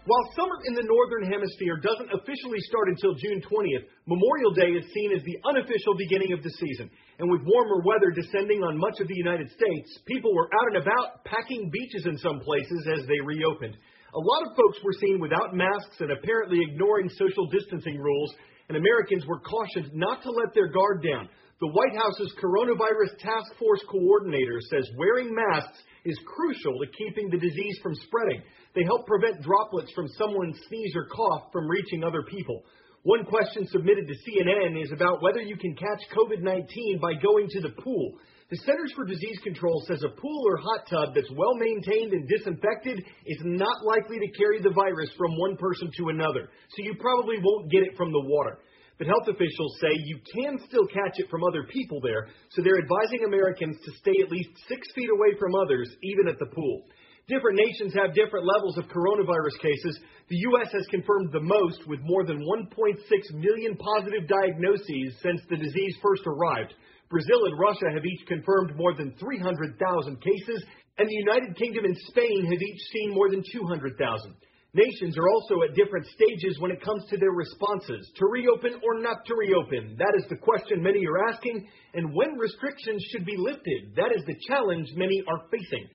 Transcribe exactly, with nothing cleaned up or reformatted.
While summer in the Northern Hemisphere doesn't officially start until June twentieth, Memorial Day is seen as the unofficial beginning of the season. And with warmer weather descending on much of the United States, people were out and about packing beaches in some places as they reopened. A lot of folks were seen without masks and apparently ignoring social distancing rules, and Americans were cautioned not to let their guard down. The White House's Coronavirus Task Force coordinator says wearing masks is crucial to keeping the disease from spreading. They help prevent droplets from someone's sneeze or cough from reaching other people. One question submitted to C N N is about whether you can catch COVID nineteen by going to the pool. The Centers for Disease Control says a pool or hot tub that's well maintained and disinfected is not likely to carry the virus from one person to another, so you probably won't get it from the water. But health officials say you can still catch it from other people there, so they're advising Americans to stay at least six feet away from others, even at the pool. Different nations have different levels of coronavirus cases. The U S has confirmed the most, with more than one point six million positive diagnoses since the disease first arrived. Brazil and Russia have each confirmed more than three hundred thousand cases, and the United Kingdom and Spain have each seen more than two hundred thousand. Nations are also at different stages when it comes to their responses, to reopen or not to reopen. That is the question many are asking, and when restrictions should be lifted. That is the challenge many are facing.